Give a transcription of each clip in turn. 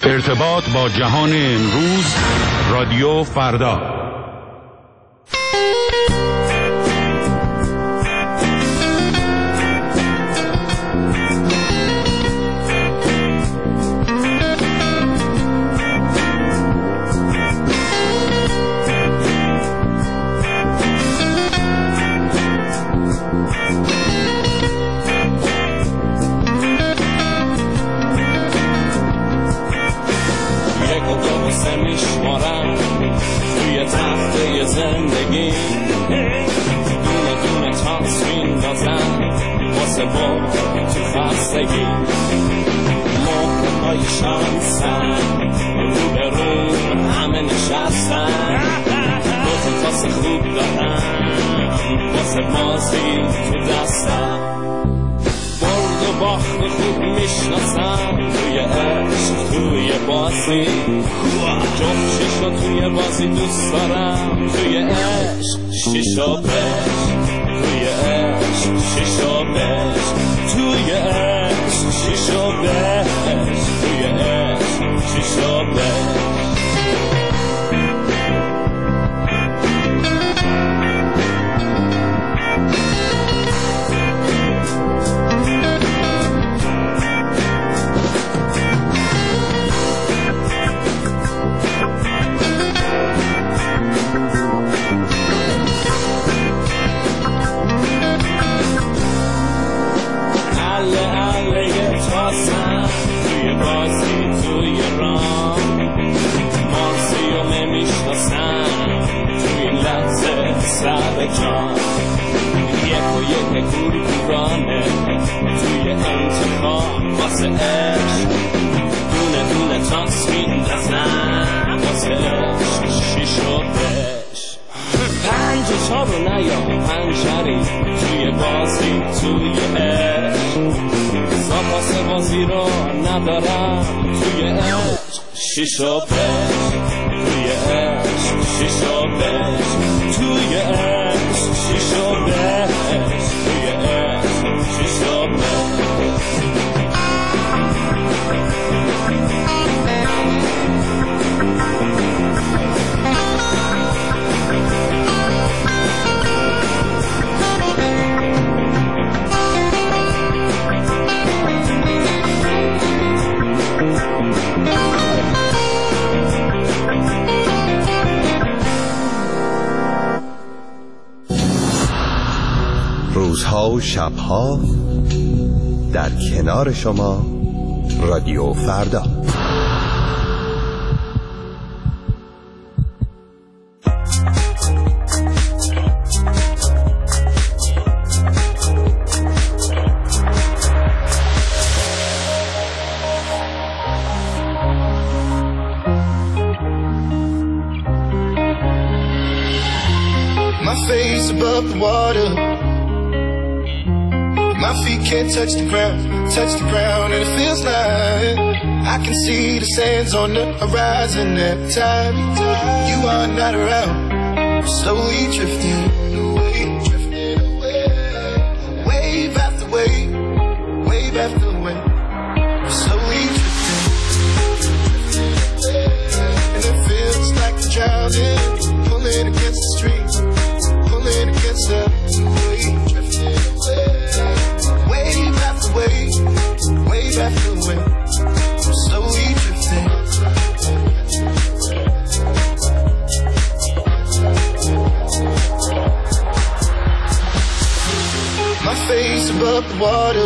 ارتباط با جهان امروز، رادیو فردا. روزها و شبها در کنار شما، رادیو فردا. My face above the water, my feet can't touch the ground, and it feels like I can see the sands on the horizon every time you are not around. I'm slowly drifting away, wave after wave, wave after wave. I'm slowly drifting, and it feels like I'm drowning, pulling against the stream, pulling against the wave, drifting away. Wave after wave, wave after wave, I'm slowly drifting. My face above the water,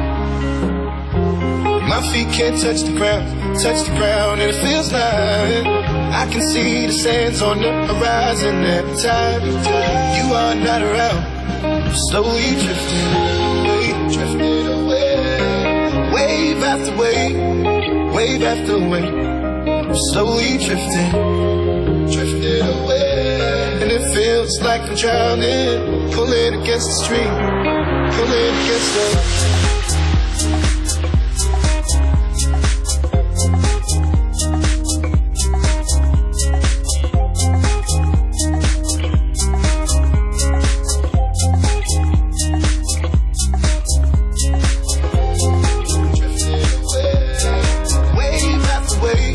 my feet can't touch the ground, and it feels like I can see the sands on the horizon every time you are not around. I'm slowly drifting, drifting away, wave after wave, wave after wave. I'm slowly drifting, drifting away, and it feels like I'm drowning, pulling against the stream, pulling against the. Wave after wave,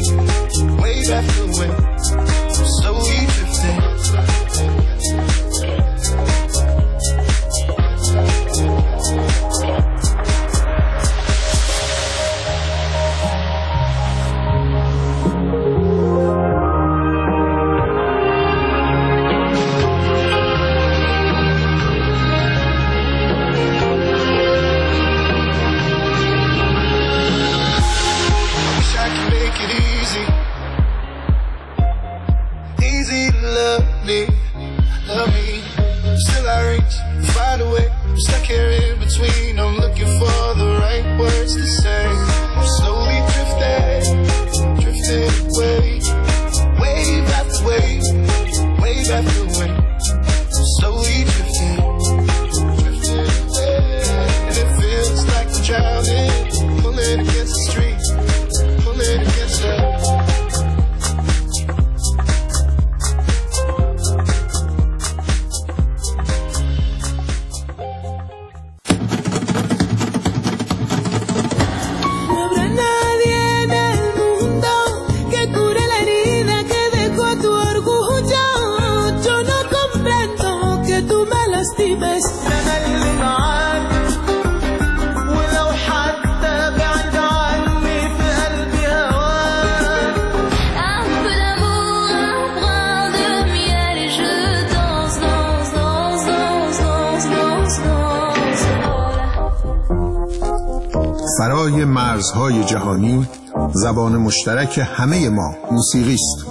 برای مرزهای جهانی زبان مشترک همه ما موسیقی است.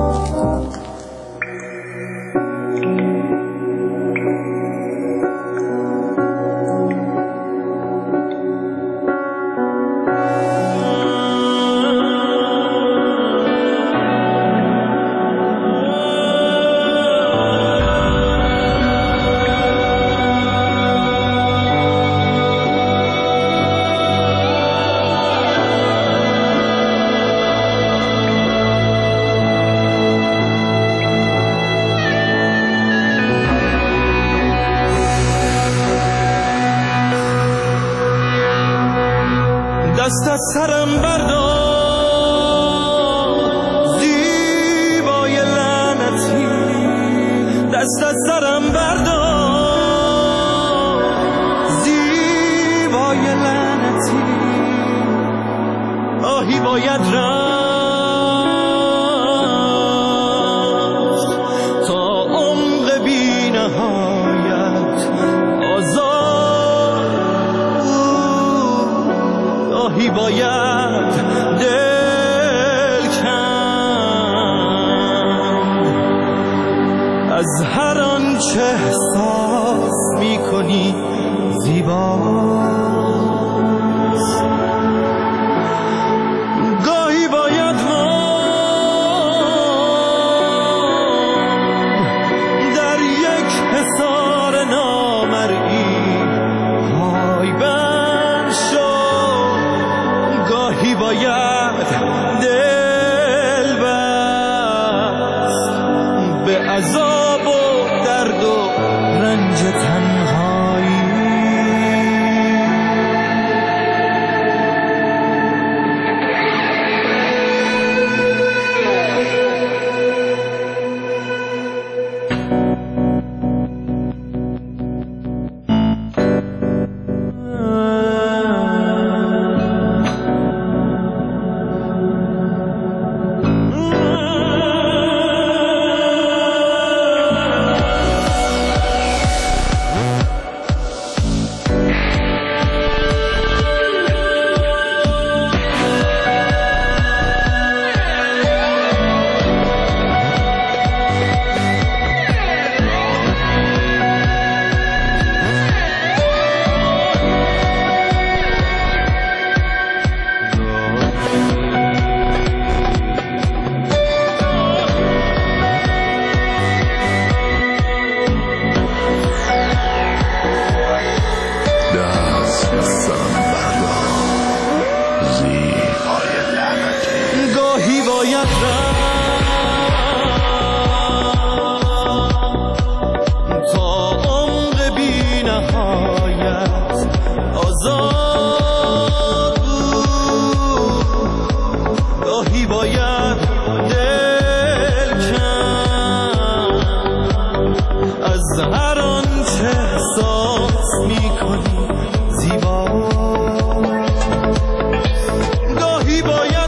دست از سرم بردار زیبای لعنتی، دست از سرم بردار زیبای لعنتی. آهی باید رفت تا عمق بی نهایت آزاد، آهی باید دل کند از هر آنچه احساس می‌کنی زیباست. گاهی باید ماند در یک حصار نامرئی، پای بند شد. گاهی باید دل بست به عذاب و درد و رنج تنهایی. گاهی باید رفت تا عمق بی نهایت آزاد بود. گاهی باید دل کند از هر آنچه احساس می‌کنی زیباست. گاهی باید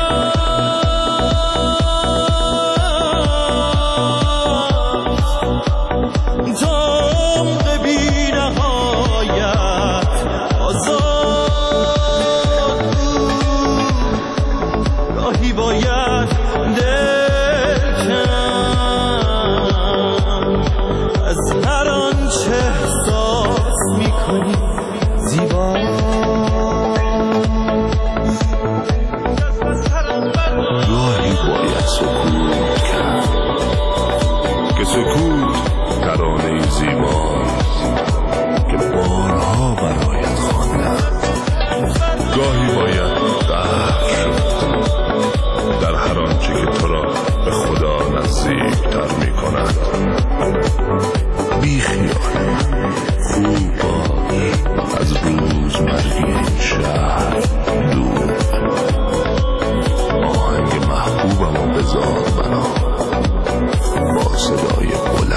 سکوت ترانه زیباست که بارها برایت خواندم. گاهی باید غرق شد در هر آنچه که تو را به خدا نزدیک‌تر می‌کند. بی خیال خوب باش از روزمرگی این شهر دور. آهنگ محبوبم و بذار بنا با صدای بلند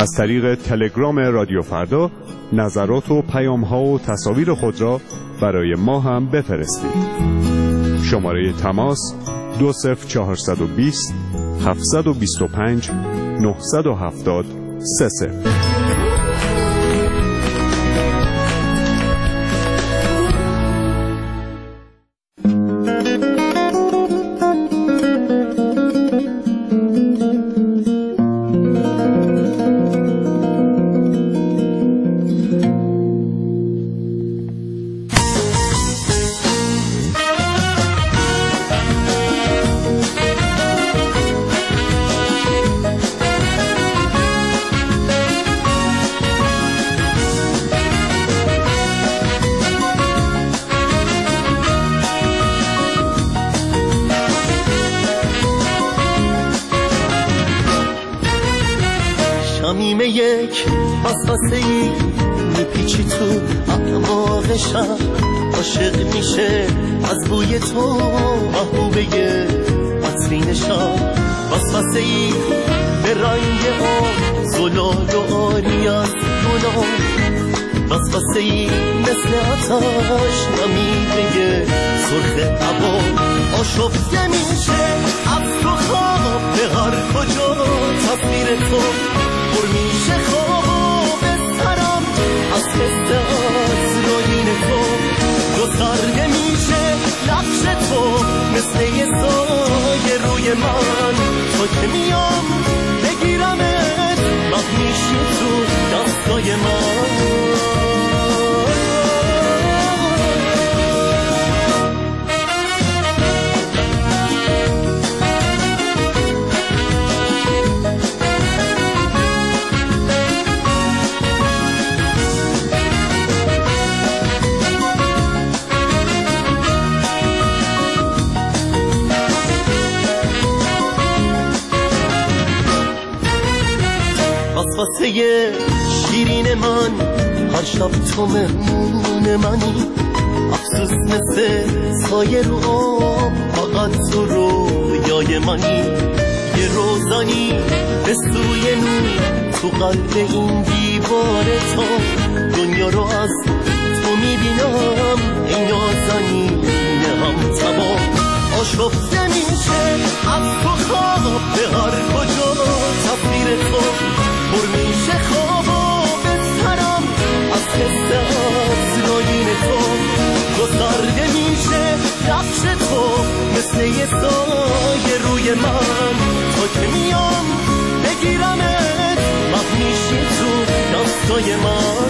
از طریق تلگرام رادیو فردا نظرات و پیام‌ها و تصاویر خود را برای ما هم بفرستید. شماره تماس 20420 725 970 30. شمیم یک وسوسه‌ای میپیچی تو اعماق شب، عاشق میشه از بوی تو محبوبه عطرین شب. وسوسه‌ای به رنگ آب زلال و آری از گناه، وسوسه‌ای مثل آتش نمیده سرخ هوا. آشفته میشه از تو خواب به هر کجا تصویر تو پر میشه خواب سرم از حس عطرین تو. دو سرده میشه نقش تو مثل یه سایه روی من، تو که میام بگیرمت مخ میشی تو دستای من. وسوسه شیرین من هر شب تو مهمون منی، افسوس مثل سایه رو آب فقط تو رویای منی. یه روزانی به سوی نور تو قلب این دیوار تا دنیا رو از تو میبینم ای نازنین هم تبا. آشفته میشه از تو خواب به هر کجا تصویر تو پر میشه خوابا به سرم از حس عطرین تو. گسترده میشه نقش تو مثل یه سایه روی من، تو که میام بگیرمت مخ میشی تو دستای من.